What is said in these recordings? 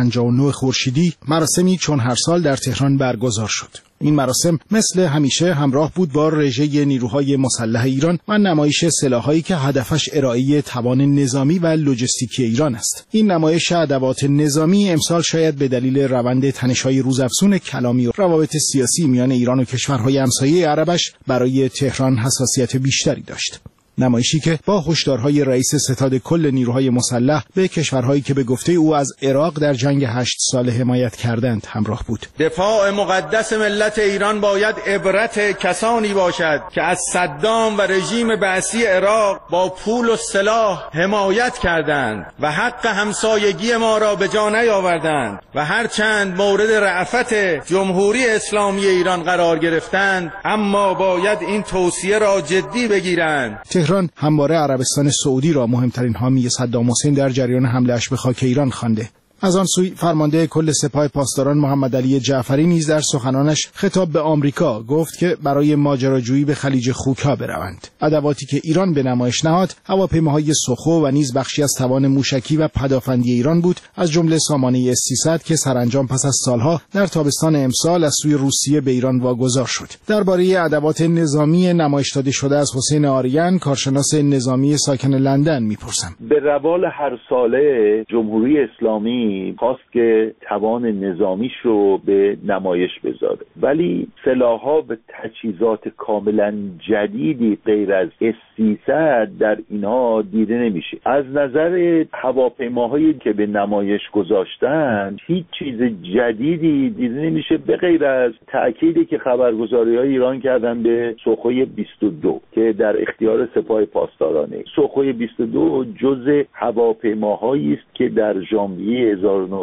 59 خورشیدی مراسمی چون هر سال در تهران برگزار شد. این مراسم مثل همیشه همراه بود با رژه نیروهای مسلح ایران و نمایش سلاحایی که هدفش ارائه توان نظامی و لوجستیکی ایران است. این نمایش ادوات نظامی امسال شاید به دلیل روند تنش‌های روزافزون کلامی و روابط سیاسی میان ایران و کشورهای همسایه عربش برای تهران حساسیت بیشتری داشت. نمایشی که با هشدارهای رئیس ستاد کل نیروهای مسلح به کشورهایی که به گفته او از عراق در جنگ 8 ساله حمایت کردند همراه بود. دفاع مقدس ملت ایران باید عبرت کسانی باشد که از صدام و رژیم بعثی عراق با پول و سلاح حمایت کردند و حق همسایگی ما را به جا نیاوردند و هرچند مورد رأفت جمهوری اسلامی ایران قرار گرفتند، اما باید این توصیه را جدی بگیرند. تهران همواره عربستان سعودی را مهمترین حامی صدام حسین در جریان حمله‌اش به خاک ایران خوانده. از آن سوی فرمانده کل سپاه پاسداران محمد علی جعفری نیز در سخنانش خطاب به آمریکا گفت که برای ماجراجویی به خلیج خوک‌ها بروند. ادواتی که ایران به نمایش نهاد هواپیماهای سخو و نیز بخشی از توان موشکی و پدافندی ایران بود، از جمله سامانه S-300 که سرانجام پس از سالها در تابستان امسال از سوی روسیه به ایران واگذار شد. درباره ادوات نظامی نمایش داده شده از حسین آریان، کارشناس نظامی ساکن لندن میپرسم. به روال هر ساله جمهوری اسلامی خواست که توان نظامیش رو به نمایش بذاره، ولی سلاح‌ها به تجهیزات کاملا جدیدی غیر از S-300 در اینها دیده نمیشه. از نظر هواپیماهایی که به نمایش گذاشتن هیچ چیز جدیدی دیده نمیشه به غیر از تأکیدی که خبرگزاری‌های ایران کردن به سوخوی 22 که در اختیار سپاه پاسدارانه. سوخوی 22 جزء هواپیماهایی است که در ژانویه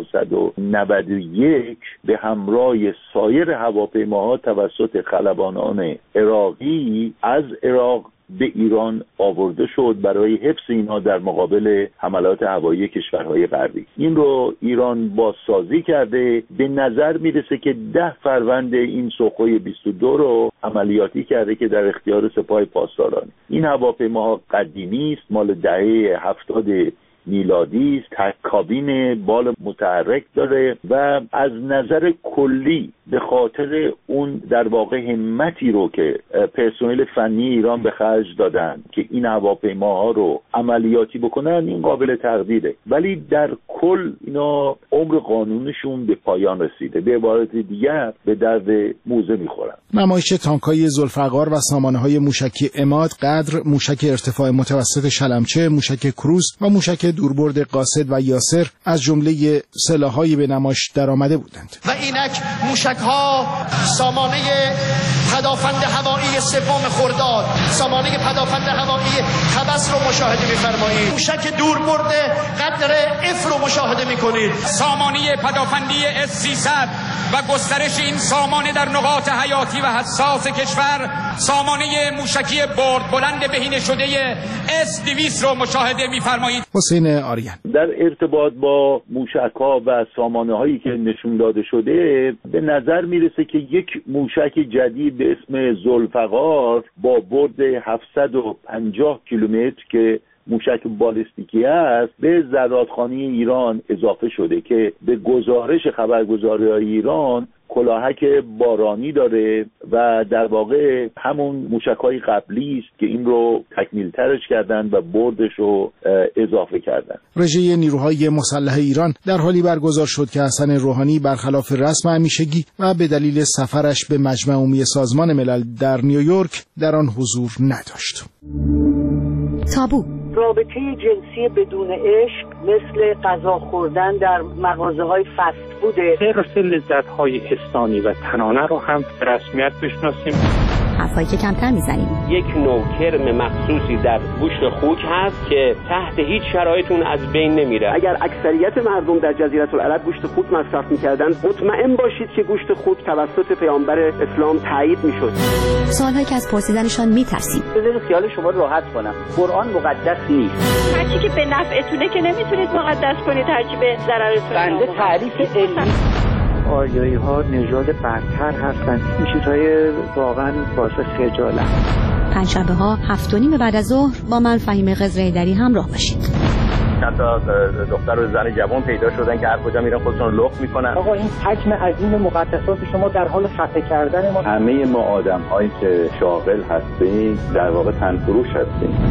1991 به همراه سایر هواپیماها توسط خلبانان عراقی از عراق به ایران آورده شد برای حفظ اینها در مقابل حملات هوایی کشورهای غربی. این رو ایران بازسازی کرده. به نظر میرسه که 10 فروند این سوخوی 22 رو عملیاتی کرده که در اختیار سپاه پاسداران. این هواپیماها قدیمی است، مال دهه 70 میلادی است، تک کابین، بال متحرک داره و از نظر کلی به خاطر اون در واقع همتی رو که پرسنل فنی ایران به خرج دادن که این هواپیماها رو عملیاتی بکنن، این قابل تقدیره، ولی در کل اینا عمر قانونشون به پایان رسیده. به عبارت دیگر به درد موزه میخورن. نمایش تانک‌های ذوالفقار و سامانه‌های موشکی عماد، قدر، موشک ارتفاع متوسط شلمچه، موشک کروز و موشک دوربرد قاصد و یاسر از جمله سلاح‌های به نمایش درآمده بودند. و اینک موشک‌ها سامانه پدافند هوایی سوم خرداد، سامانه پدافند هوایی طبس رو مشاهده می‌فرمایید. موشک دوربرد قدر F رو مشاهده می‌کنید. سامانه پدافندی S-300 و گسترش این سامانه در نقاط حیاتی و حساس کشور، سامانه موشکی برد بلند بهینه شده S-200 رو مشاهده می‌فرمایید. حسین آریان در ارتباط با موشک‌ها و سامانه‌هایی که نشون داده شده به نظر میرسه که یک موشک جدید به اسم ذوالفقار با برد 750 کیلومتر که موشک بالستیکی است به زرادخانه ایران اضافه شده که به گزارش خبرگزاری‌های ایران کلاهک بارانی داره و در واقع همون موشک‌های قبلی است که این رو تکمیل ترش کردن و بردش رو اضافه کردن. رژه نیروهای مسلح ایران در حالی برگزار شد که حسن روحانی برخلاف رسم همیشگی و به دلیل سفرش به مجمع عمومی سازمان ملل در نیویورک در آن حضور نداشت. تابو رابطه جنسی بدون عشق مثل غذا خوردن در مغازه‌های فست فوده. حرص لذت‌های حسانی و تنانه رو هم به رسمیت بشناسیم. حرفایی که کمتر میزنیم. یک نوع کرم مخصوصی در گوشت خوک هست که تحت هیچ شرایطی از بین نمیره. اگر اکثریت مردم در جزیره العرب گوشت خوک مصرف میکردن، مطمئن باشید که گوشت خوک توسط پیامبر اسلام تایید میشد. سوالهایی که از پرسیدنشان میترسیم. بذارید خیال شما راحت کنم. قرآن مقدس نیست. هرچی که به نفعتونه که نمیتونید مقدس کنید، هرچی به ضررتونه. بنده تعریف علمی آریایی ها نژاد برتر هستند. این چیزهای واقعا باعث خجالت. پنجشنبه ها 7:30 بعد از ظهر با من فهیمه قزره‌ایدری همراه باشید. چند تا دختر و زن جوان پیدا شدن که هر کجا میرن خودشون رو لخت میکنن. آقا این حجم عظیم مقدسات شما در حال خفه کردن ما. همه ما آدم‌هایی که شاغل هستیم در واقع تنفروش هستیم.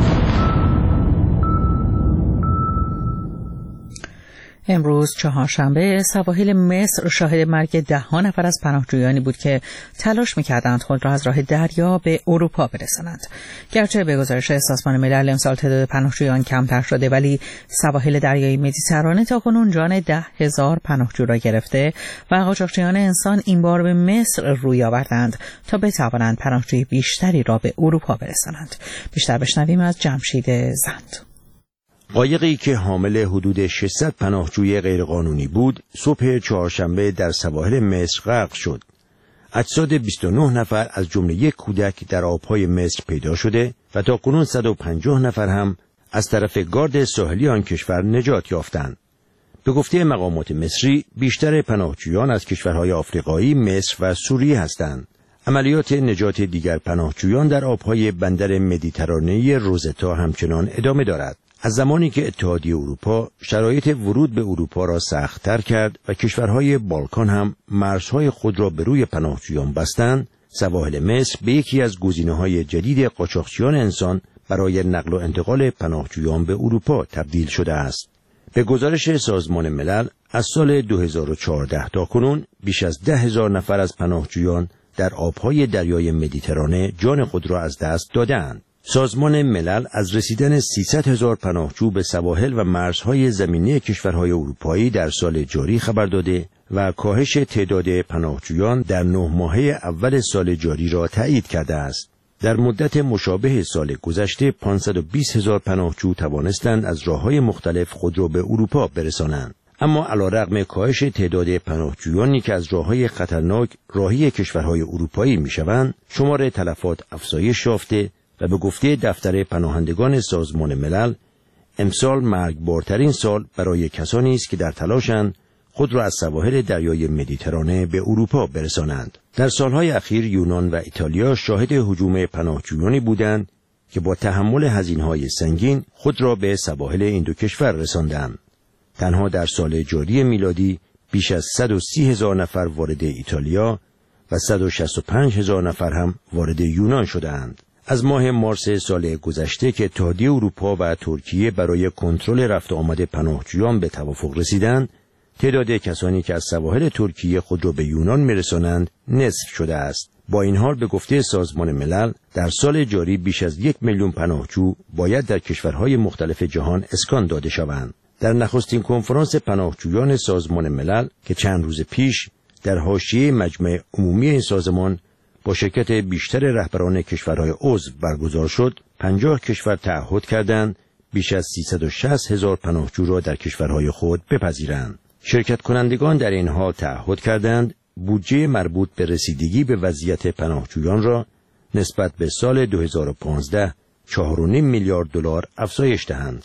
امروز چهارشنبه سواحل مصر شاهد مرگ 10 نفر از پناهجویانی بود که تلاش می‌کردند خود را از راه دریا به اروپا برسانند. گرچه به گزارش سازمان ملل امسال تعداد پناهجویان کمتر شده، ولی سواحل دریای مدیترانه تاکنون جان 10,000 پناهجو را گرفته و قاچاقچیان انسان این بار به مصر روی آوردند تا بتوانند پناهجوی بیشتری را به اروپا برسانند. بیشتر بشنویم از جمشید زند. قایقی که حامل حدود 600 پناهجوی غیرقانونی بود، صبح چهارشنبه در سواحل مصر غرق شد. اجساد 29 نفر از جمله یک کودک در آبهای مصر پیدا شده و تاکنون 150 نفر هم از طرف گارد ساحلی آن کشور نجات یافتند. به گفته مقامات مصری، بیشتر پناهجویان از کشورهای آفریقایی، مصر و سوریه هستند. عملیات نجات دیگر پناهجویان در آبهای بندر مدیترانه‌ای روزتا همچنان ادامه دارد. از زمانی که اتحادیه اروپا شرایط ورود به اروپا را سخت‌تر کرد و کشورهای بالکان هم مرزهای خود را به روی پناهجویان بستند، سواحل مصر به یکی از گزینه‌های جدید قاچاقچیان انسان برای نقل و انتقال پناهجویان به اروپا تبدیل شده است. به گزارش سازمان ملل از سال 2014 تا کنون بیش از 10,000 نفر از پناهجویان در آبهای دریای مدیترانه جان خود را از دست دادند. سازمان ملل از رسیدن 300,000 پناهجو به سواحل و مرزهای زمینی کشورهای اروپایی در سال جاری خبر داده و کاهش تعداد پناهجویان در 9 ماهه اول سال جاری را تایید کرده است. در مدت مشابه سال گذشته 520,000 پناهجو توانستند از راه‌های مختلف خود را به اروپا برسانند. اما علیرغم کاهش تعداد پناهجویانی که از راه‌های خطرناک راهی کشورهای اروپایی می‌شوند، شمار تلفات افزایش یافته و به گفته دفتر پناهندگان سازمان ملل، امسال مرگبارترین سال برای کسانی است که در تلاشند خود را از سواحل دریای مدیترانه به اروپا برسانند. در سالهای اخیر یونان و ایتالیا شاهد هجوم پناهجویانی بودند که با تحمل هزینه‌های سنگین خود را به سواحل این دو کشور رساندند. تنها در سال جاری میلادی بیش از 130,000 نفر وارد ایتالیا و 165,000 نفر هم وارد یونان شدند. از ماه مارس سال گذشته که اتحادیه اروپا و ترکیه برای کنترل رفت آمد پناهجویان به توافق رسیدند، تعداد کسانی که از سواحل ترکیه خود را به یونان می‌رسانند نصف شده است. با این حال به گفته سازمان ملل در سال جاری بیش از 1,000,000 پناهجو باید در کشورهای مختلف جهان اسکان داده شوند. در نخستین کنفرانس پناهجویان سازمان ملل که چند روز پیش در حاشیه مجمع عمومی این سازمان با شرکت بیشتر رهبران کشورهای عضو برگزار شد، 50 کشور تعهد کردند بیش از 360,000 پناهجو را در کشورهای خود بپذیرند. شرکت کنندگان در این حال تعهد کردند بودجه مربوط به رسیدگی به وضعیت پناهجویان را نسبت به سال 2015 4.5 میلیارد دلار افزایش دهند.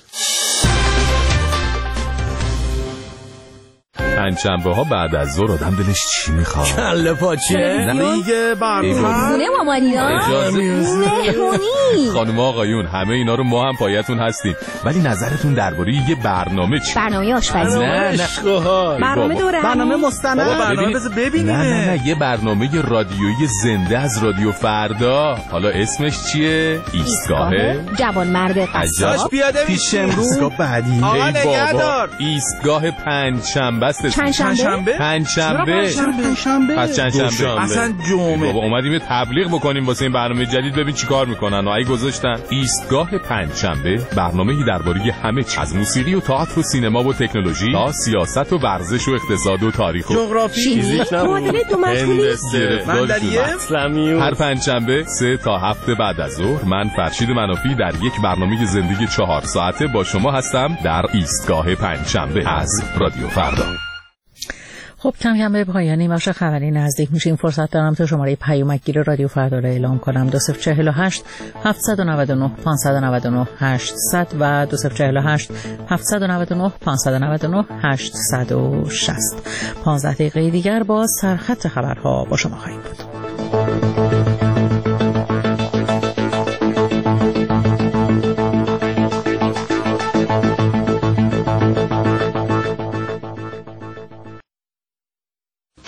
پنجشنبه ها بعد از ظهر آدم دلش چی میخواد؟ کله پاچه؟ لیگ برنامه خونه مامانیان مهمونی. خانم آقایون همه اینا رو ما هم پایتون هستیم، ولی نظرتون درباره یه برنامه چی؟ برنامه آشپزی. نه برنامه دورمی. برنامه مستند. برنامه بذار ببینیم. نه یه برنامه رادیویی زنده از رادیو فردا. حالا اسمش چیه؟ ایستگاه جوان مرد قصاب. پیاده پیش امروز. ایستگاه بعدی. آقا نگهدار. ایستگاه پنجشنبه است. پنجشنبه؟ پنجشنبه. پس چندشنبه. اصلا جمعه. بابا اومدیم تبلیغ بکنیم واسه این برنامه جدید، ببین چیکار میکنن. اگه گذاشتن ایستگاه پنجشنبه، برنامه‌ای درباره همه چیز از موسیقی و تئاتر و سینما و تکنولوژی تا سیاست و ورزش و اقتصاد و تاریخ و جغرافی، فیزیک، معادله دو مشغولی، اسلامی. هر پنجشنبه 3 تا 7 بعد از ظهر من فرشید منافی در یک برنامه زندگی 4 ساعته با شما هستم در ایستگاه پنجشنبه از رادیو فردا. خب کم کم به پایان این بخش خبری نزدیک میشیم. فرصت دارم تا شماره پیامکگیر رادیو فردا را اعلام کنم. 2048 799 599 800 و 2048 799 599 860. 15 دقیقه دیگر با سرخط خبرها با شما خواهیم بود.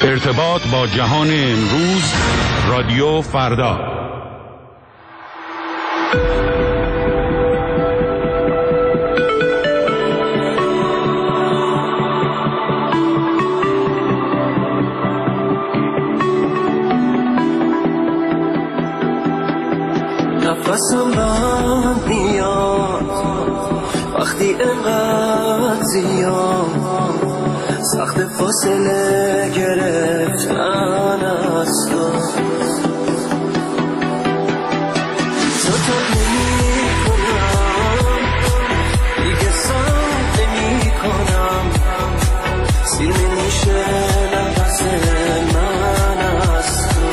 ارتباط با جهان امروز، رادیو فردا. نفسم بند میاد وقتی اینقدر زیاد سخت فاصله گرفتن از تو زودت نمی کنم دیگه سمت نمی کنم سیر نمیشه نفس من از تو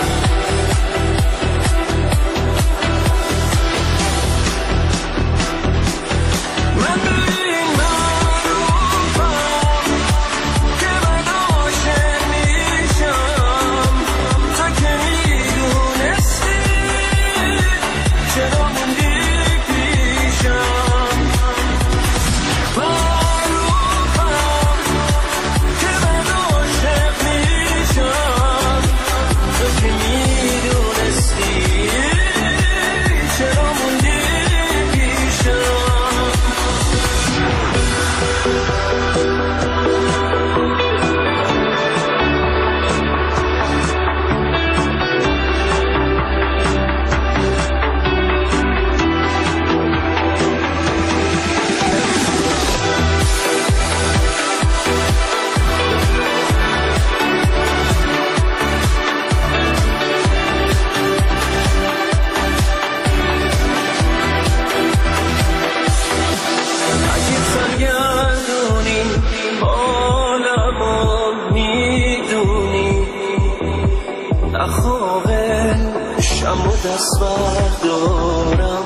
دست بردارم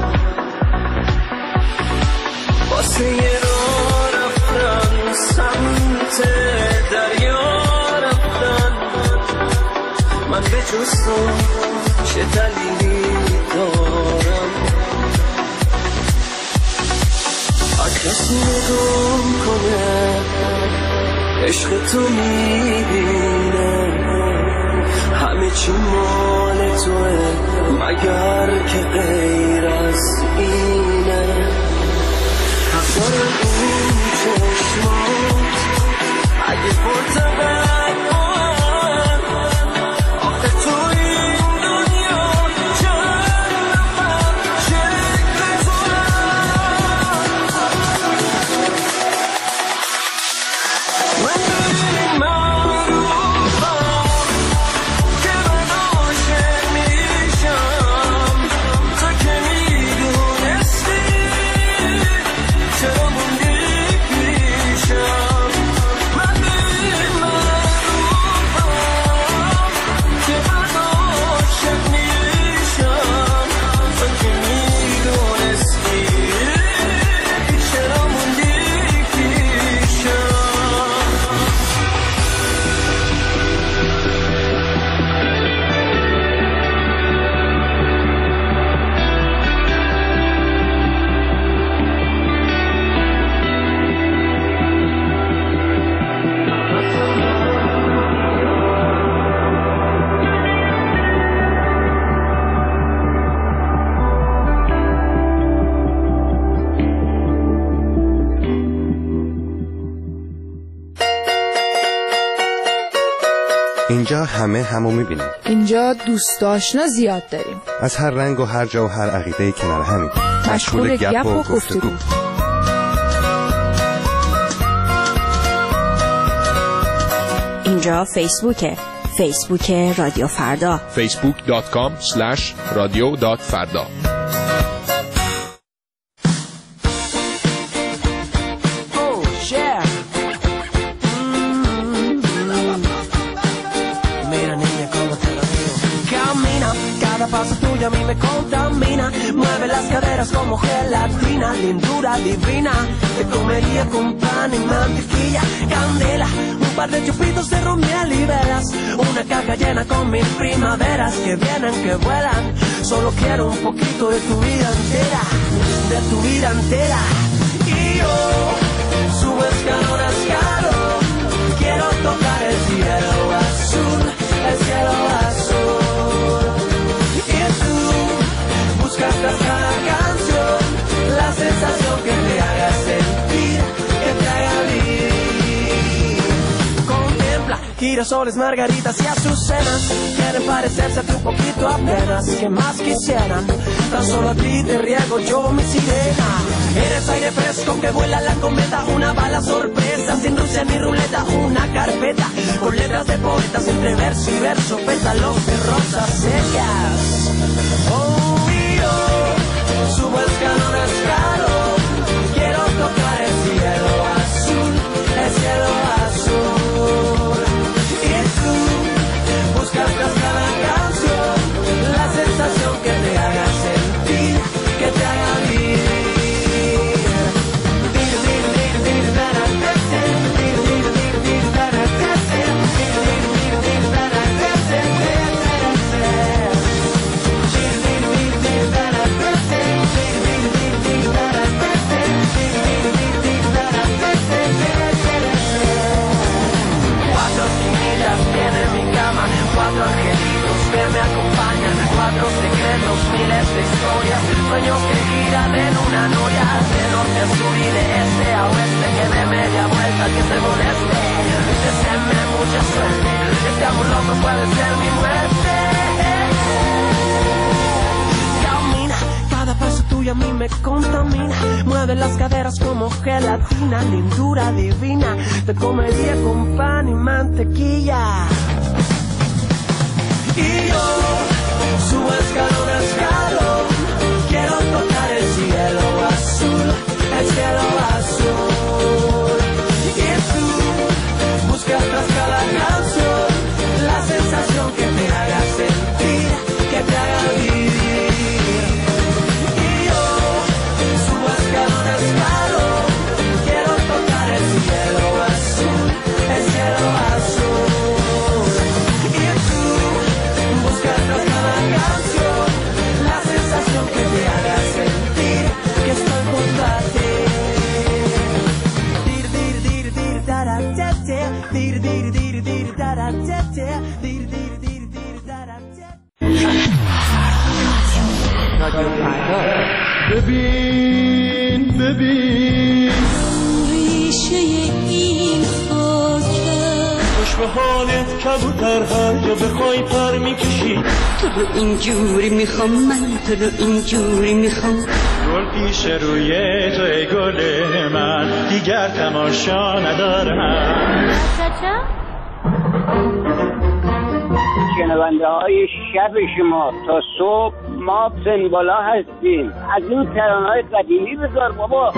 واسه یه راه رفتن سمت دریا رفتن من به جز تو چه دلیلی دارم هر کسی نگم کنه عشق تو میبینه همه چی مال توه مگر که غیر از اینه حق دارم این چشمات اگه پرتبت من آخه تو این دنیا چند نفر شکل تو من ببین معروفم که من عاشق میشم تو که میدونستی چرا موندی پیشم من ببین معروفم که من عاشق میشم تو که میدونستی چرا موندی پیشم اینجا همو میبینیم. اینجا دوست آشنا زیاد داریم. از هر رنگ و هر جا و هر عقیده کنار همیم. مشغول گپ و گفتگو. اینجا فیسبوک رادیو فردا. facebook.com/radio.farda. Paso tuyo a mí me contamina, mueve las caderas como gelatina, lindura divina, te comería con pan y mantequilla, candela, un par de chupitos de ron, miel y velas, una caja llena con mil primaveras que vienen, que vuelan, solo quiero un poquito de tu vida entera, de tu vida entera, y yo subo escalón a escalón, quiero tocar el cielo así. girasoles, margaritas y azucenas. Quieren parecerse a ti un poquito apenas. ¿Qué más quisieran? Tan solo a ti te riego yo mi sirena. Eres aire fresco que vuela la cometa. Una bala sorpresa, sin Rusia ni ruleta. Una carpeta con letras de poetas entre verso y verso. Pétalos de rosas secas. Oh, yo subo escalón a escalón. Quiero tocar el cielo azul, el cielo azul. Y tú buscas tras cada canción la sensación que te haga sentir, que te haga vivir. Cuatro angelitos que me acompañan, cuatro secretos, miles de historias, sueños que giran en una noria, de norte a sur y de este a oeste, que de media vuelta que te moleste, deseenme mucha suerte, este amor loco puede ser mi muerte. Camina, cada paso tuyo a mí me contamina, mueve las caderas como gelatina, lindura divina, te comería con pan y mantequilla. Y yo subo escalón a escalón, quiero tocar el cielo azul, el cielo azul. Y tú buscas tras cada canción la sensación que te haga sentir, que te haga vivir. Y yo subo escalón a escalón, quiero tocar el cielo azul, el cielo azul. Tras cada canción la sensación que te haga sentir que estoy junto a ti. Dir dir dir dir dara tete, dir dir dir dir dara tete, dir dir dir dir dara tete. ببین ببین ریشه این خاکه خوش به حالت کبوتر هر جا بخوای پر میکشی تو رو اینجوری میخوام من تو رو اینجوری میخوام گل پیش روی تو ای گل من دیگر تماشا ندارم شنونده های شب شما تا صبح ما سنبالا هستیم از این ترانه‌های قدیمی بذار بابا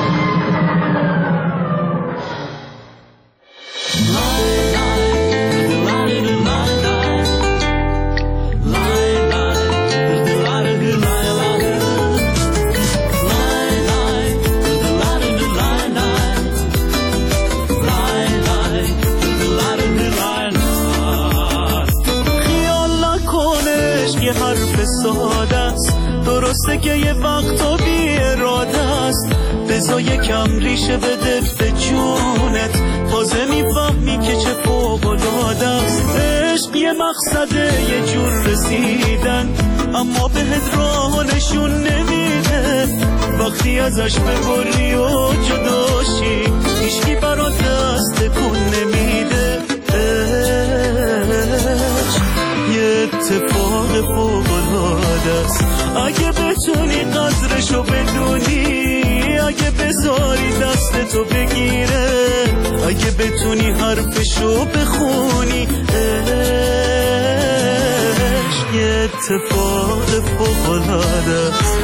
درسته که یه وقتا بی اراده است بذار یکم ریشه بده به جونت تازه میفهمی که چه فوق‌العاده است عشق یه مقصده یه جور رسیدن اما بهت راه نشون نمیده وقتی ازش ببری و جداشی هیچکی برات دست تکون نمیده یه اتفاق فوق‌العاده است اگه بتونی قدرشو بدونی اگه بذاری دستتو بگیره اگه بتونی حرفشو بخونی عشق یه اتفاق فوق‌العاده است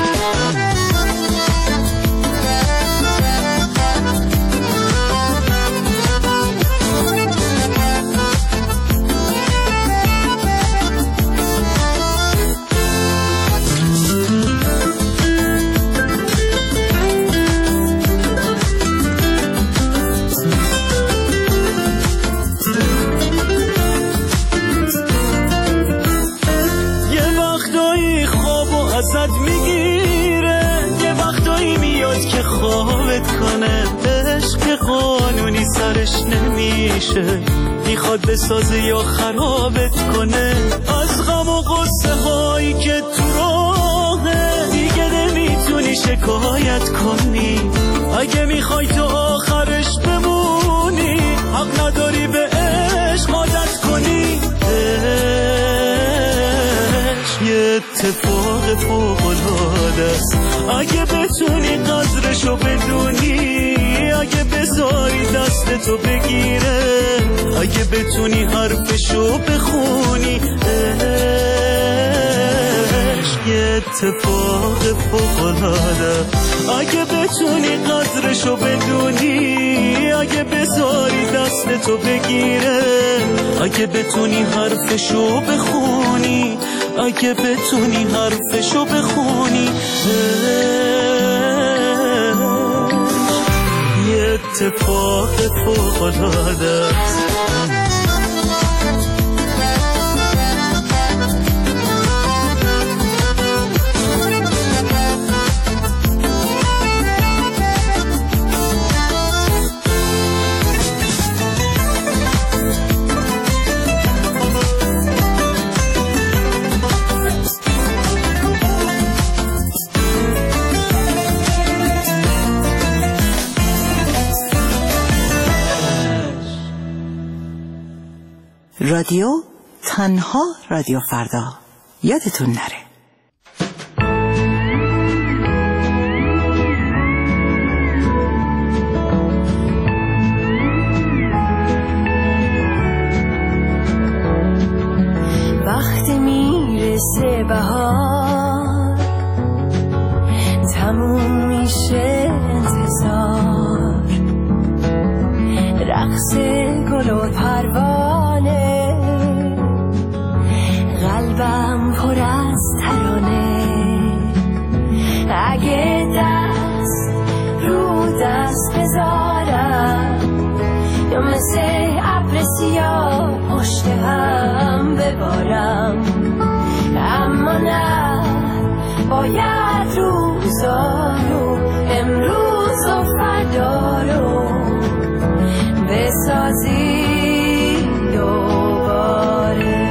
ازت میگیره یه وقتایی میاد که خوابت کنه عشق قانونی سرش نمیشه میخواد بسازه یا خرابت کنه از غم و غصه هایی که تو راهه دیگه نمیتونی شکایت کنی اگه میخوای تو آخرش بمونی حق نداری به عشق اتفاق فوق‌العاده است. اگه بتونی قدرشو بدونی، اگه بذاری دستتو بگیره، اگه بتونی حرفشو بخونی، عشق یه اتفاق فوق‌العاده. اگه بتونی قدرشو بدونی، اگه بذاری دستتو بگیره، اگه بتونی حرفشو بخونی، اگه بتونی حرفشو بخونی، یه اتفاق فوق‌العاده است. رادیو تنها رادیو فردا، یادتون نره. وقتی میرسه بهار، تموم میشه انتظار، رقص گل و پروانه، قلبم پر از ترانه. اگه دست رو دست بذارم، یا مثل ابر سیاه پشت هم ببارم، اما نه، باید روزا رو، امروز و فردا رو بسازی دوباره.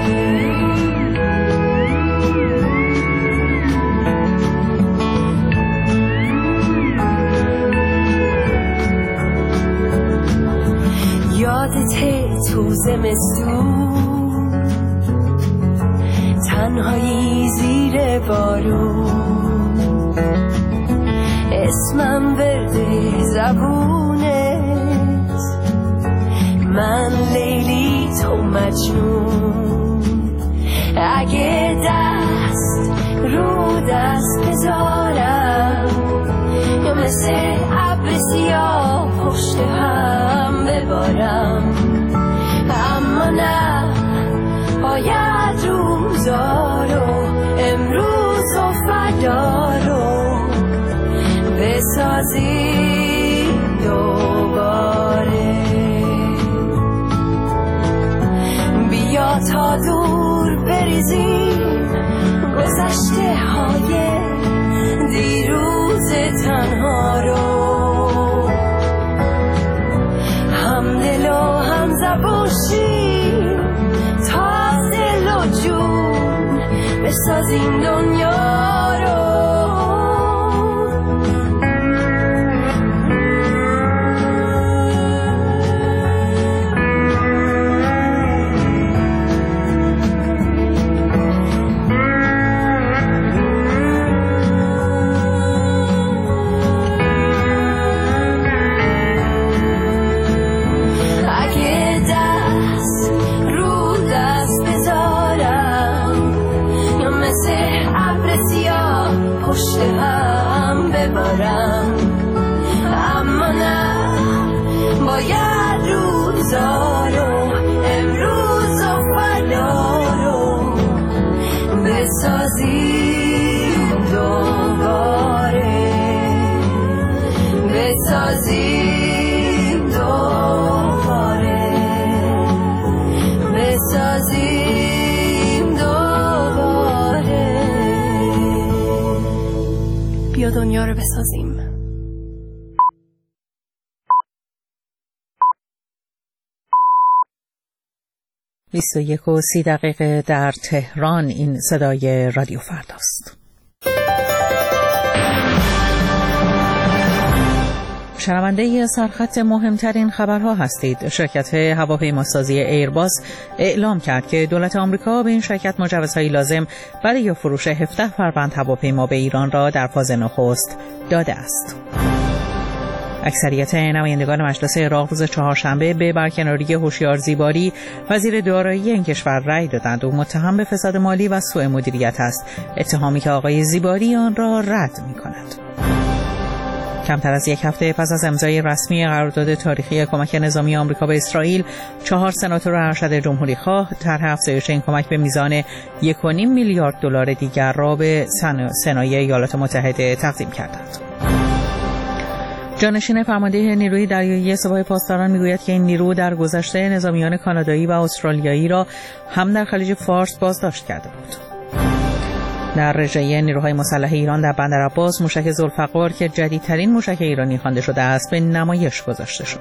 یادته تو زمستون، تنهایی زیر بارون، اسمم ورده زبونت، من لیلی تو مجنون. اگه دست رو دست بذارم، یا مثل ابر سیاه پشت هم ببارم، اما نه، باید روزا رو، امروز و فردا رو بسازی دوباره. بیا تا دور بریزیم گذشته های دیروز تنها رو، همدل و هم زبون شیم تا دل و جون بسازیم دنیا رو. پشت هم ببارم، اما نه، باید روزا رو، امروز و فردا رو بسازیم دوباره، بسازیم دوباره، بسازیم دوباره. بیا دنیا رو بسازیم. بیست و 1:30 در تهران. این صدای رادیو فرداست. شنونده سرخط مهمترین خبرها هستید. شرکت هواپیماسازی ایرباس اعلام کرد که دولت آمریکا به این شرکت مجوزهای لازم برای فروش 17 فروند هواپیما به ایران را در فاز نخست داده است. اکثریت نمایندگان مجلس عراق روز چهارشنبه به برکناری هوشیار زیباری وزیر دارایی این کشور رأی دادند. او متهم به فساد مالی و سوء مدیریت است، اتهامی که آقای زیباری آن را رد می‌کند. کمتر از یک هفته پس از امضای رسمی قرارداد تاریخی کمک نظامی آمریکا به اسرائیل، 4 سناتور ارشد جمهوری خواه طرح افزایش این کمک به میزان 1.5 میلیارد دلار دیگر را به سنای ایالات متحده تقدیم کردند. جانشین فرمانده نیروی دریایی سپاه پاسداران میگوید که این نیرو در گذشته نظامیان کانادایی و استرالیایی را هم در خلیج فارس بازداشت کرده بود. در رژه نیروهای مسلح ایران در بندر عباس موشک ذوالفقار که جدیدترین موشک ایرانی خوانده شده است به نمایش گذاشته شد.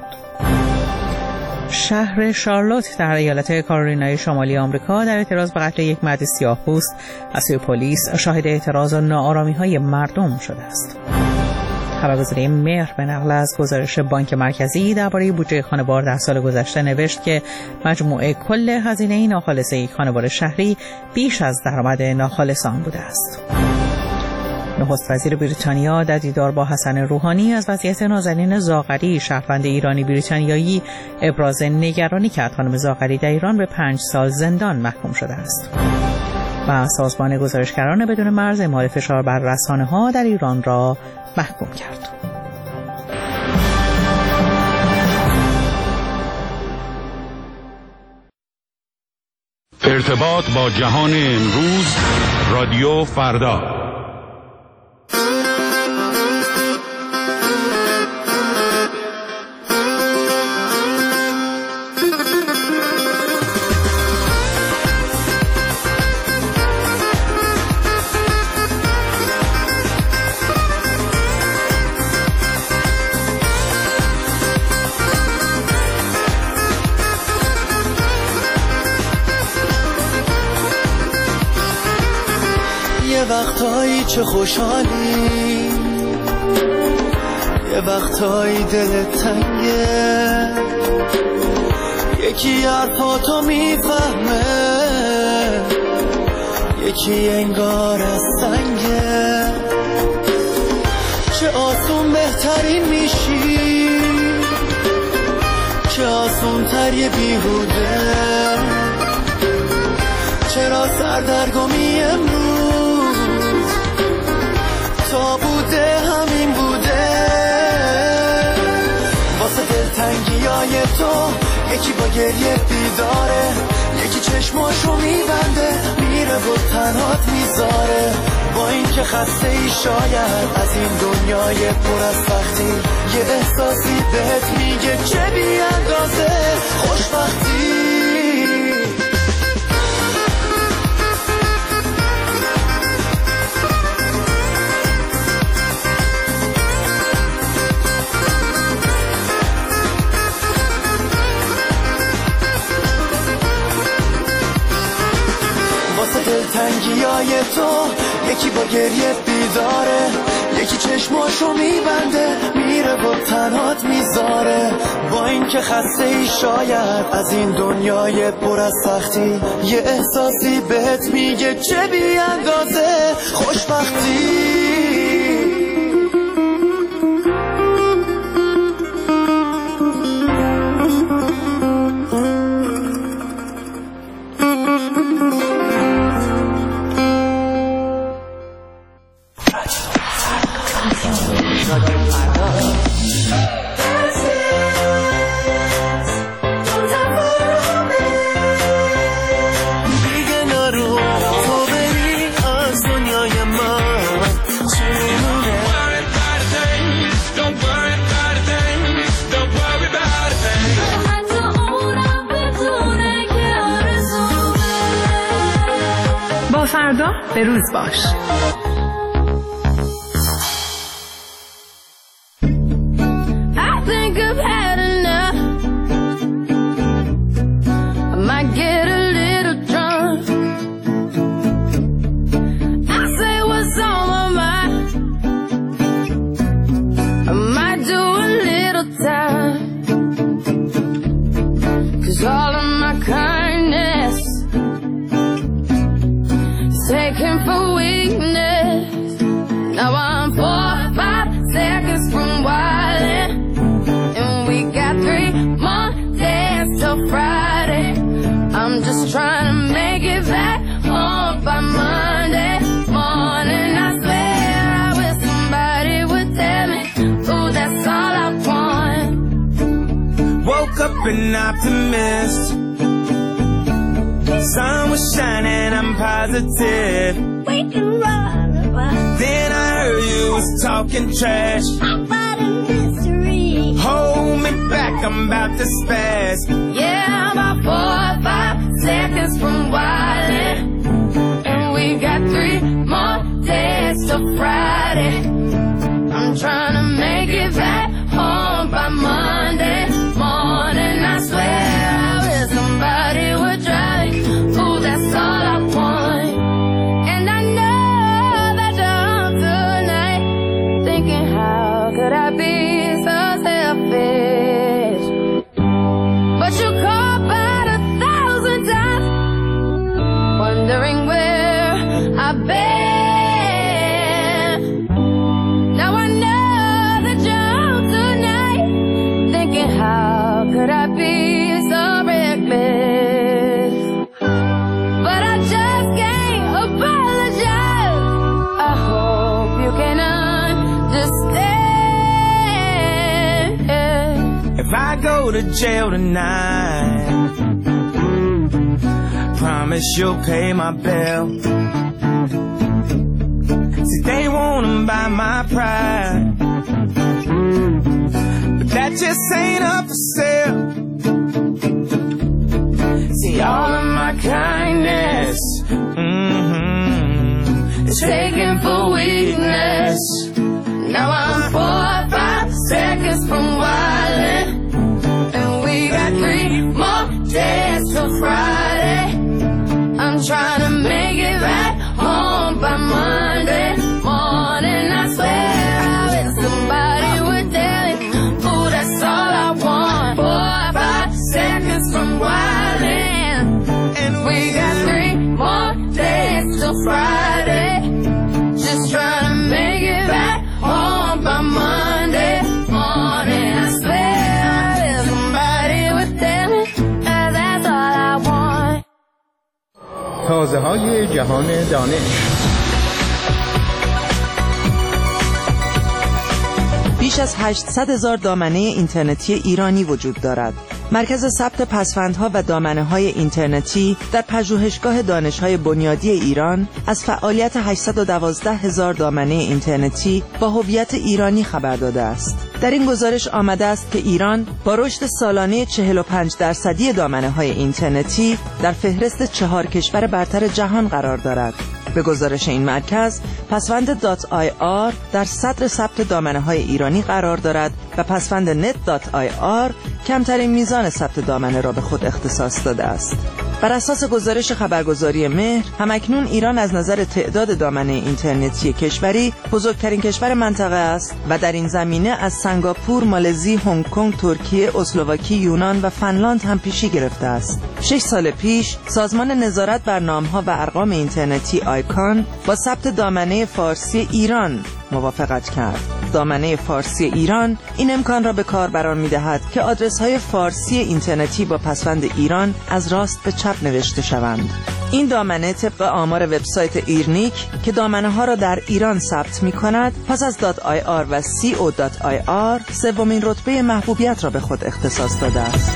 شهر شارلوت در ایالت کارولینای شمالی آمریکا در اعتراض به قتل یک مرد سیاه‌پوست از سوی پلیس شاهد اعتراض و ناآرامی‌های مردم شده است. خبرگزاری مهر به نقل از گزارش بانک مرکزی درباره بودجه خانوار در سال گذشته نوشت که مجموع کل هزینه ناخالص یک خانوار شهری بیش از درآمد ناخالص آن بوده است. نخست وزیر بریتانیا در دیدار با حسن روحانی از وضعیت نازنین زاغری شهروند ایرانی بریتانیایی ابراز نگرانی کرد. خانم زاغری در ایران به 5 سال زندان محکوم شده است. و سازمان گزارشگران بدون مرز اعمال فشار بر رسانه‌ها در ایران را محکوم کرد. ارتباط با جهان امروز، رادیو فردا. وقتایی چه خوشحالی، یه وقتایی دلت تنگه، یکی حرفاتو میفهمه، یکی انگار از سنگه. چه آسون بهترین میشی، چه آسون تر یه بیهوده، چرا سردرگمی امروز تا بوده همین بوده. واسه دلتنگیای تو یکی با گریه بیداره، یکی چشماشو میبنده میره و تنهات میذاره. با این که خسته ای شاید از این دنیای پر از سختی، یه احساسی بهت میگه چه بی اندازه خوشبختی. دلتنگیای تو یکی با گریه بیداره، یکی چشماشو میبنده میره و تنهات میذاره. با این که خسته ای شاید از این دنیای پر از سختی، یه احساسی بهت میگه چه بی اندازه خوشبختی. فردا به روز باش. I might do a little for weakness. Now I'm 4 or 5 seconds from wildin', and we got 3 more days till Friday. I'm just trying to make it back home by Monday morning. I swear I wish somebody would tell me, ooh, that's all I want. Woke up an optimist. Sun was shining, I'm positive. We can run. Then I heard you was talking trash about a mystery. Hold me back, I'm about to spaz. Yeah, I'm about 4 or 5 seconds from wildin', and we got 3 more days till Friday. I'm trying to make it back home by Monday morning. I swear I wish somebody would drive me. Ooh, that's all I want. And I know that you're home tonight, thinking how could I be so selfish? But you called about 1,000 times, wondering where I've been. Now I know that you're home tonight, thinking how could I be so reckless? But I just can't apologize. I hope you can understand. If I go to jail tonight, promise you'll pay my bill. See, they wanna buy my pride, but that just ain't up for sale. See, all of my kindness is taken for weakness. Now I'm 4 or 5 seconds from wildin', and we got 3 more days till Friday. I'm trying to make it back home by Monday morning. I swear I wish somebody would tell me, ooh, that's all I want. 4 or 5 seconds from wildin', and we got 3 more days till Friday. Just trying to make it back home by Monday morning. I swear I wish somebody would tell me, that's all I want. تازه‌های جهان دانش. بیش از 800,000 دامنه اینترنتی ایرانی وجود دارد. مرکز ثبت پسوندها و دامنه‌های اینترنتی در پژوهشگاه دانش‌های بنیادی ایران از فعالیت 812,000 دامنه اینترنتی با هویت ایرانی خبر داده است. در این گزارش آمده است که ایران با رشد سالانه 45% دامنه‌های اینترنتی در فهرست 4 کشور برتر جهان قرار دارد. به گزارش این مرکز، پسوند .ir در صدر ثبت دامنه‌های ایرانی قرار دارد و پسوند net.ir کمترین میزان ثبت دامنه را به خود اختصاص داده است. بر اساس گزارش خبرگزاری مهر، همکنون ایران از نظر تعداد دامنه اینترنتی کشوری بزرگترین کشور منطقه است و در این زمینه از سنگاپور، مالزی، هنگ کنگ، ترکیه، اسلواکی، یونان و فنلاند هم پیشی گرفته است. 6 سال پیش سازمان نظارت بر نام‌ها و ارقام اینترنتی آیکان با ثبت دامنه فارسی ایران موافقت کرد. دامنه فارسی ایران این امکان را به کاربران می‌دهد که آدرس‌های فارسی اینترنتی با پسوند ایران از راست به چپ نوشته شوند. این دامنه طبق آمار وبسایت ایرنیک که دامنه‌ها را در ایران ثبت می‌کند، پس از .ir و .co.ir سومین رتبه محبوبیت را به خود اختصاص داده است.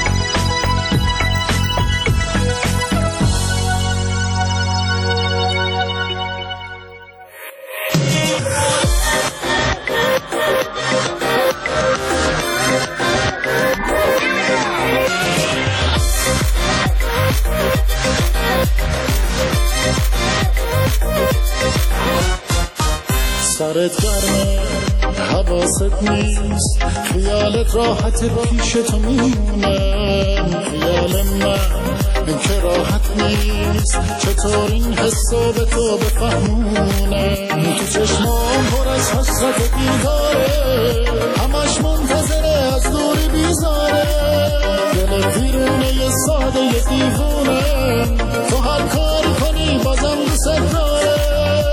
سرت گرمه حواست نیست، خیالت راحت پیش تو میمونه، خیال من که راحت نیست، چطور این حسو به تو بفهمونه، تو چشمام پر از حسرت بیداره، همش منتظره از دوری بیزاره، دل دیرونه یه ساده یه دیوونه، تو هر کاری کنی بازم دوست داره،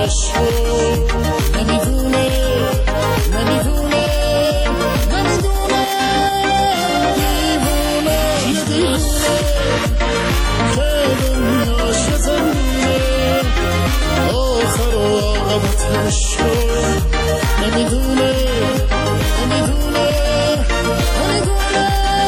عشقو نمیدونه نمیدونه نمیدونه دیوونه یه دیوونه که دنیاش زمینه آخر و عاقبت عشقو نمیدونه نمیدونه نمیدونه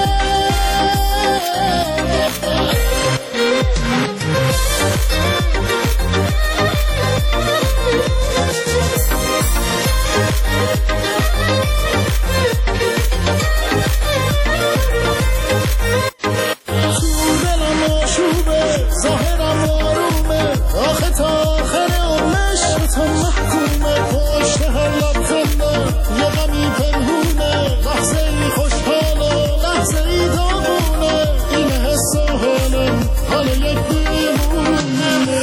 ظاهرم آرومه آخه تا آخر عمرش تو محکومه پشت هر لبخنده یه غمی پنهونه لحظه ای خوشحاله لحظه ای داغونه این حس و حالم حال یک دیوونه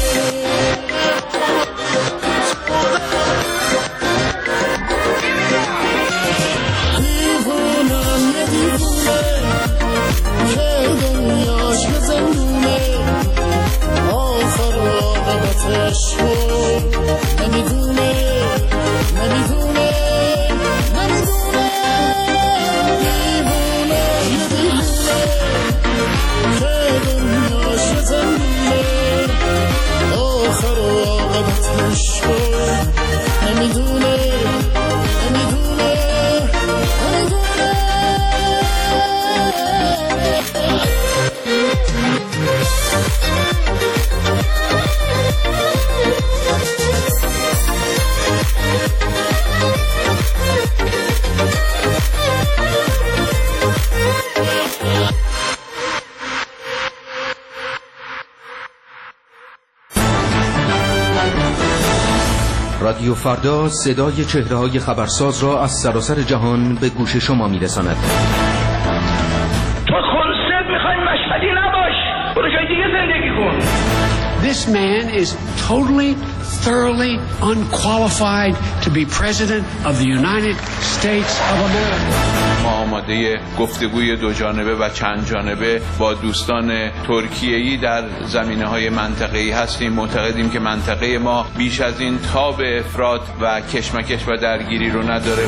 دیوونم یه دیوونه که دنیاش بزنونه آخر و عاقبت عشقو نمیدونه نمیدونه نمیدونه دیوونه یه دیوونه که دنیاش بزنونه آخر و عاقبت عشقو نمیدونه نمیدونه نمیدونه رادیو فردا صدای چهره‌های خبرساز را از سراسر جهان به گوش شما می‌رساند. تو کنسرت می‌خوای مشهدی نباش، برو جای دیگه زندگی کن. This man is totally, thoroughly unqualified to be president of the United States of America. ما آماده گفتگوی دو جانبه و چند جانبه با دوستان ترکیه‌ای در زمینه‌های منطقه‌ای هستیم. معتقدیم که منطقه ما بیش از این تاب افراط و کشمکش و درگیری رو نداره.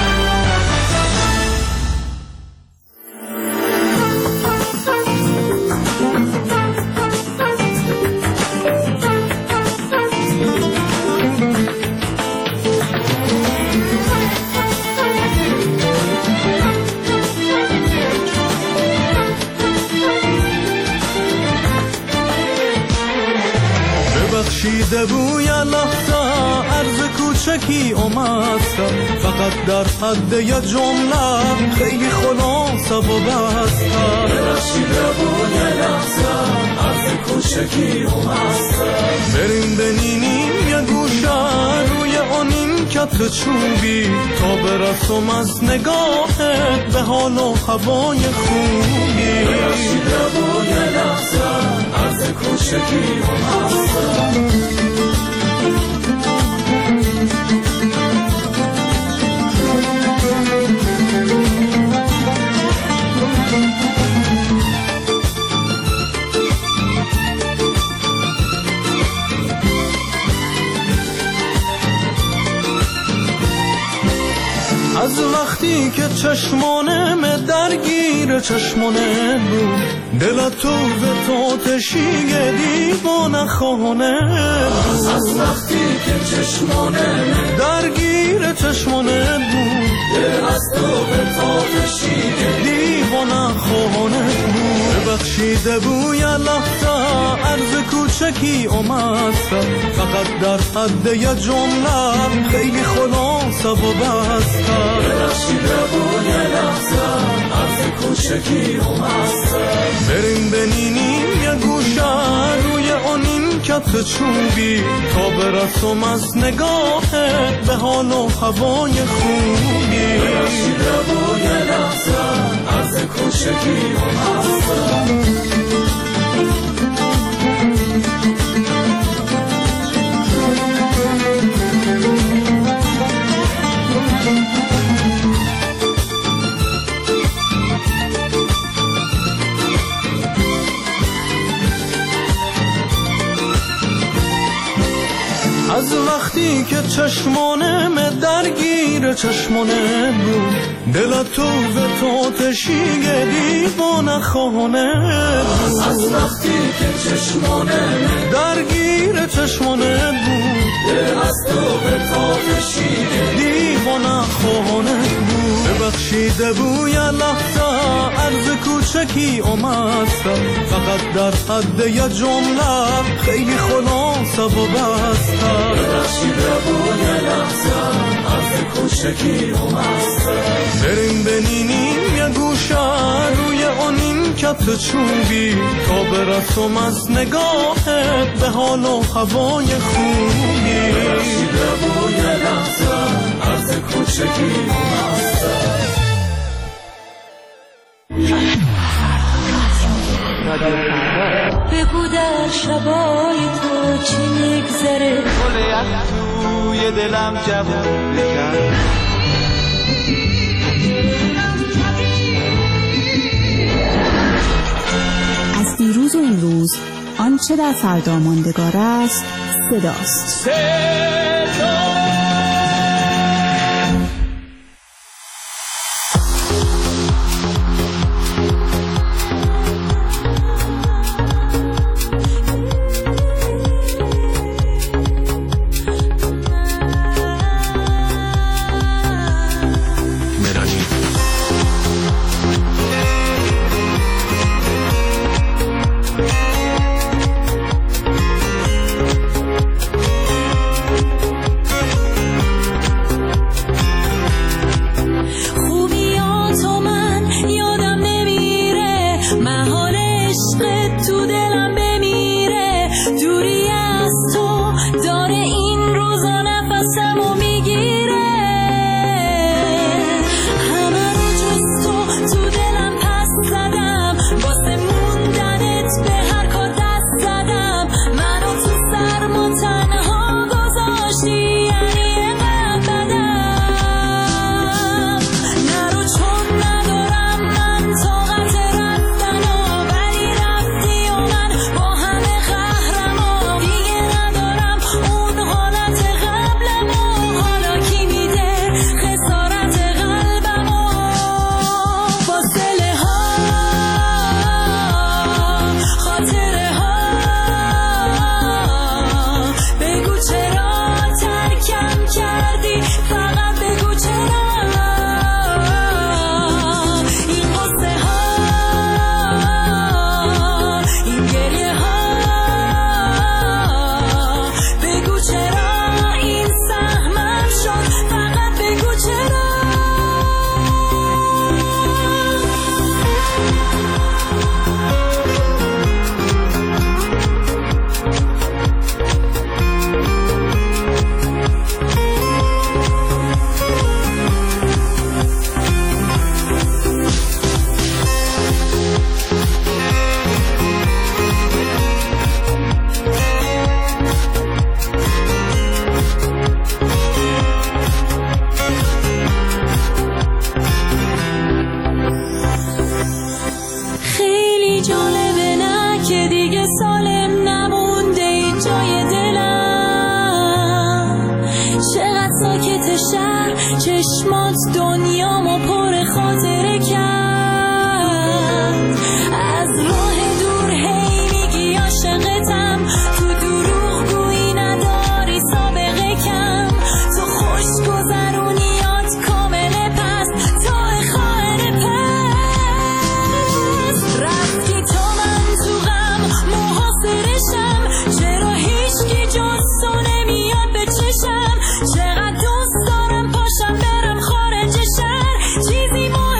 بخشیده بوی لحظه عرض کوچکی اومدم فقط در حد یه جمله خیلی خلاصه و بستم بخشیده بوی لحظه عرض کوچکی اومدم بریم بنینیم یه گوشه روی آنین کت چوبی تا برسم از نگاهت به حال و هوای خوبی بخشیده بوی لحظه عرض کوچکی اومدم از وقتی که چشمانم درگیر چشمانه بود دلت تو تشیه دیوانه خانه بود از وقتی که چشمانم درگیر چشمانه بود دلت تو تشیه دیوانه خانه بود ببخشیده بوی لحظه عرض کوچکی اومدم فقط در حد یه جمله خیلی خلاصه و بستم ببخشیده بوی لحظه عرض کوچکی اومدم بریم بنینیم یه گوشه روی آنین کت چوبی تا برسم از نگاهت به حال و هوای خوبی ببخشیده بوی لحظه عرض کوچکی اومدم از وقتی که چشمانم درگیر چشمانه بود دلت تو به تو تشیه دیوانه خانه بود از وقتی که چشمانم درگیر چشمانه بود دل از تو به تو تشیه دیوانه خانه بود ببخشیده بوی لحظه عرض کوچکی اومدم فقط در حد یه جمله خیلی خلاصه و بستم ببخشیده بوی لحظه عرض کوچکی اومدم بریم بنینیم یه گوشه روی اونین کت چوبی تا برسم از نگاهت به حال و هوای خوبی ببخشیده بوی لحظه عرض کوچکی اومدم بگو در شبای تو چی میگذره گل یخ توی دلم جوون بکن از دیروز و امروز آنچه در فردا ماندگار است صداست. چشمات دنیامو پر خاطره کرد از راه دور هی میگی عاشقتم تو دروغ گویی نداری سابقه کم تو خوش گذرونیات کامل پس تا خواهر پس رفتی تا من تو غم محاصرشم چرا هیچکی جز تو نمیاد به چشم چقدر دوست دارم پاشم برم خارج شهر چیزی مهم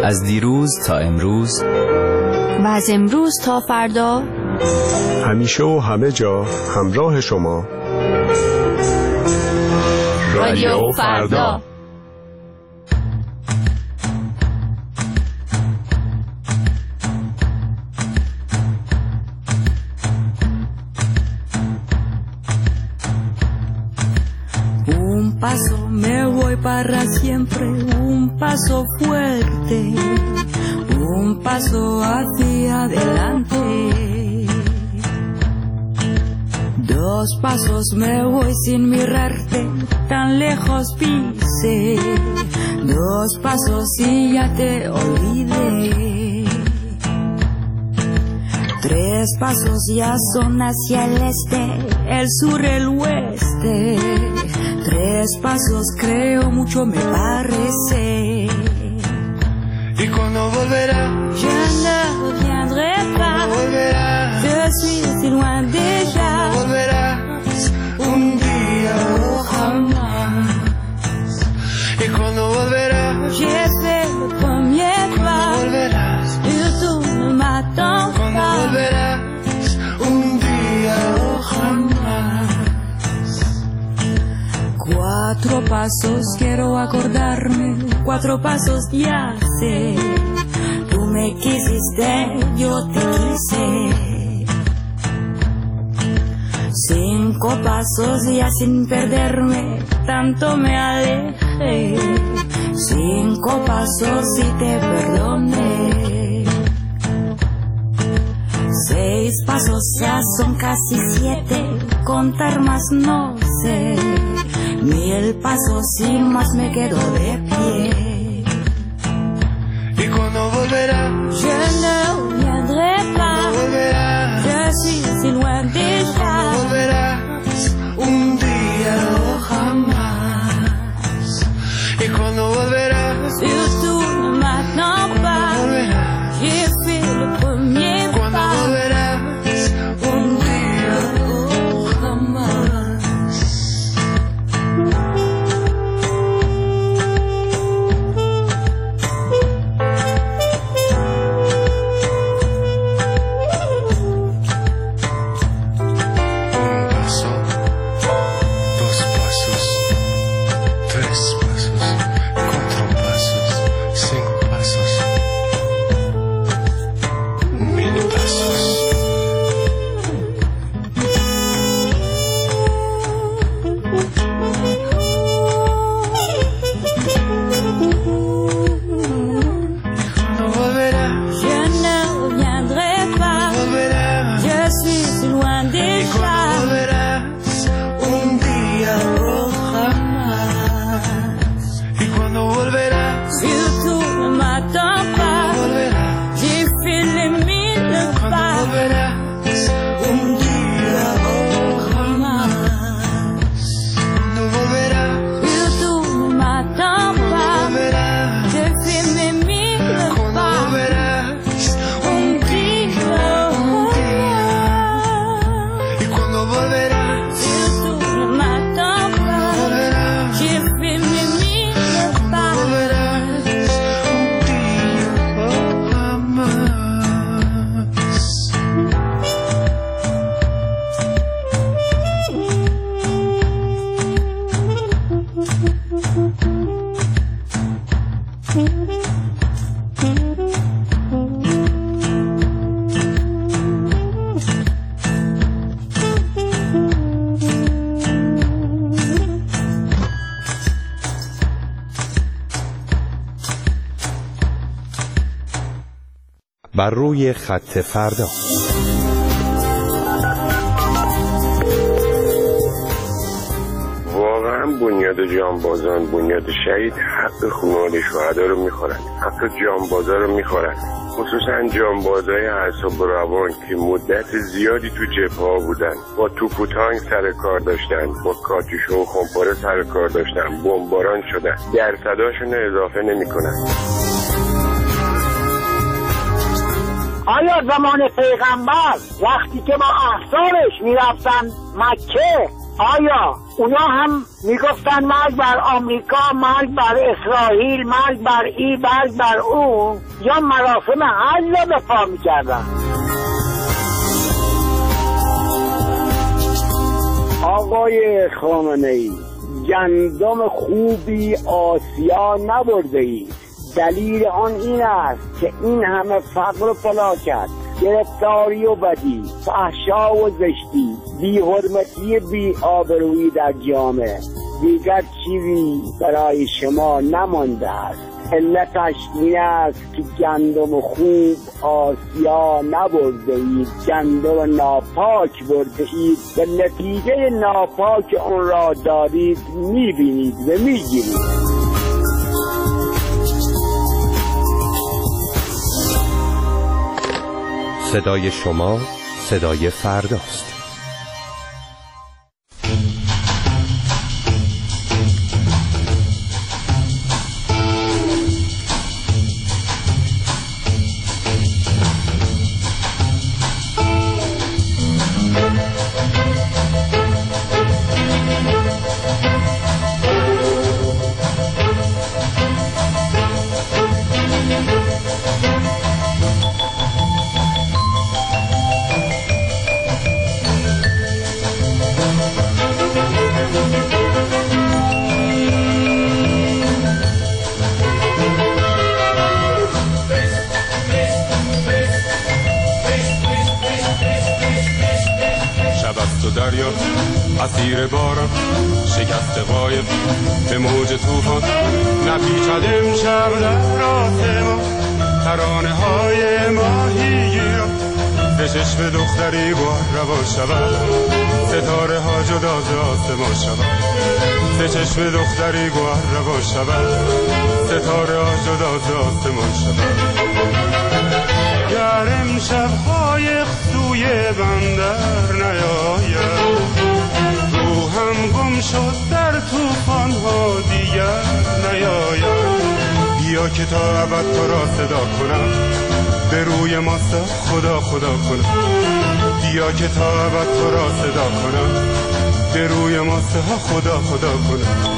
از دیروز تا امروز و از امروز تا فردا همیشه و همه جا همراه شما رادیو فردا. Un paso me voy para siempre, un paso fuerte, un paso hacia adelante. Dos pasos me voy sin mirarte, tan lejos pise. Dos pasos y ya te olvidé. Tres pasos ya son hacia el este, el sur, el oeste. Tres pasos creo mucho me parece. ¿Y cuando volverá? Je ne reviendrai pas. Volverás. Je suis si loin déjà. Volverás un día o jamás. ¿Y cuando volverás? J'ai fait le premier pas. Volverás. Surtout ne m'attends pas. Cuando volverás un día o jamás. Cuatro pasos quiero acordarme, cuatro pasos ya sé. Tú me quisiste, yo te quise. Cinco pasos ya sin perderme, tanto me alejé. Cinco pasos y te perdoné. Seis pasos ya son casi 7, contar más no sé. 1000 pasos y más me quedo de pie. ¿Y cuando volverás? Je ne reviendrai pas. Volverás. Je suis si loin déjà. Volverás un día o jamás. ¿Y cuando volverás? Surtout ne m'attends pas. Volverás. J'ai fait le premier pas. Cuando volverás un día o jamás. بر روی خط فردا. واقعا بنیاد جانبازان، بنیاد شهید حق خانواده شهدا رو میخورن، حق جانبازا رو میخورن، خصوصا جانبازای اعصاب و روان که مدت زیادی تو جبهه‌ها بودن، با توپ و تانک سر کار داشتن، با کاتوشو و خمپاره سر کار داشتن، بمباران شدن، درصداشون اضافه نمیکنن. آیا زمان پیغمبر وقتی که با احزابش میرفتن مکه آیا اونا هم میگفتن مرگ بر آمریکا، مرگ بر اسرائیل، مرگ بر ای، مرگ بر اون، یا مراسم حج را به پا میکردن؟ آقای خامنه‌ای، گندم خوبی آسیا نبرده ای. دلیل آن این است که این همه فقر و فلاکت، گرفتاری و بدی، فحشا و زشتی، بی حرمتی، بی آبرویی در جامعه، دیگر چیزی برای شما نمانده است. علتش این است که گندم خوب آسیا نبرده اید، گندم ناپاک برده اید و نتیجه ناپاک اون را دارید، میبینید و میگیرید. صدای شما صدای فرداست. دریا اسیر باران شکست قایب به موج طوفان نپیچد امشب در آسمان ترانه های ماهیگیران به چشم دختری بار روان شود ستاره ها جدا ز آسمان شود به چشم دختری بار روان شود ستاره ها جدا ز آسمان شود گر امشب های سوی بندر نیاید روحم گم شد در طوفان ها دیگر نیاید بیا که تا ابد تو را صدا کنم به روی ماست خدا خدا کنم بیا که تا ابد تو را صدا کنم به روی ماست خدا خدا کنم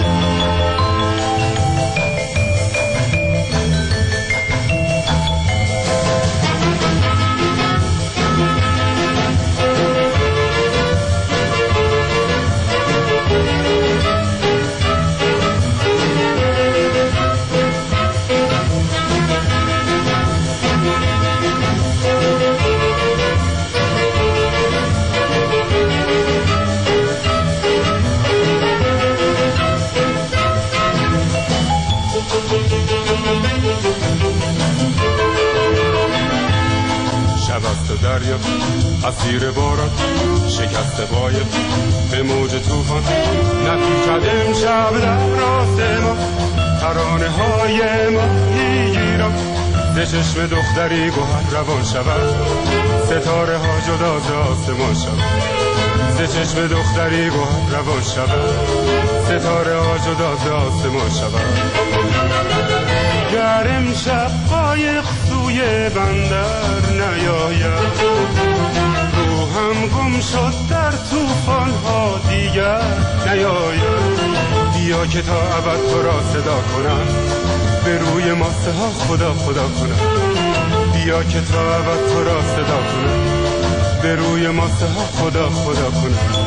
دریا اسیر باران شکست قایب به موج طوفان نپیچد امشب در آسمان ترانه های ماهیگیران ز چشم دختری گوهر روان شود ستاره ها جدا ز آسمان شود ز چشم دختری گوهر روان شود ستاره ها جدا ز آسمان شود گر امشب قایق سوی بندر نیاید روحم گم شد در طوفان ها دیگر نیاید بیا که تا ابد تو را صدا کنم به روی ماسه ها خدا خدا کنم بیا که تا ابد تو را صدا کنم به روی ماسه ها خدا خدا کنم